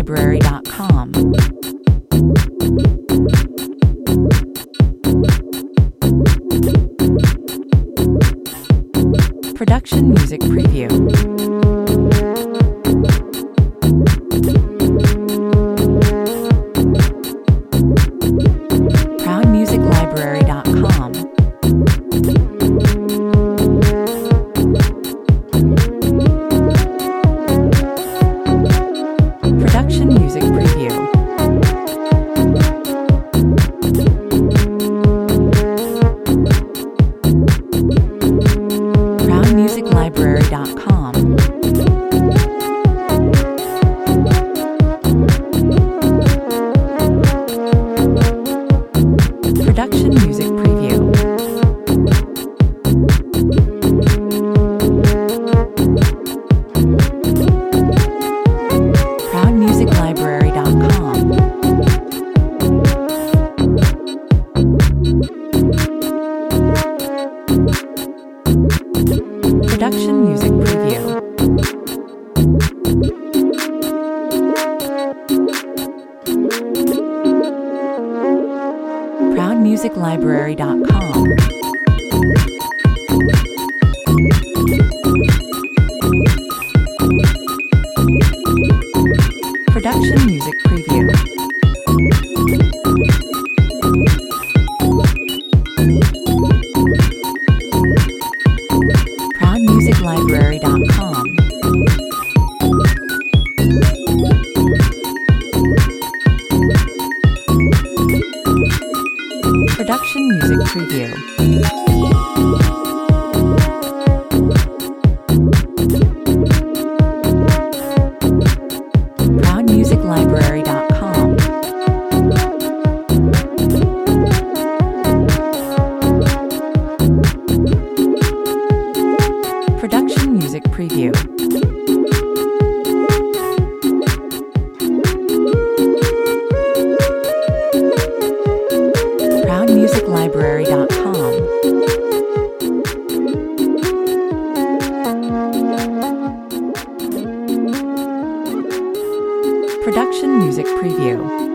ProductionMusicPreview. Production Music Preview. ProudMusicLibrary.com. Production Music Preview. ProudMusicLibrary.com. Production Music Preview. ProudMusicLibrary.com. Production Music Preview. ProudMusicLibrary.com. Production Music Preview. ProudMusicLibrary.com. Production Music Preview. ProudMusicLibrary.com. Production Music Preview. ProudMusicLibrary.com. Production Music Preview.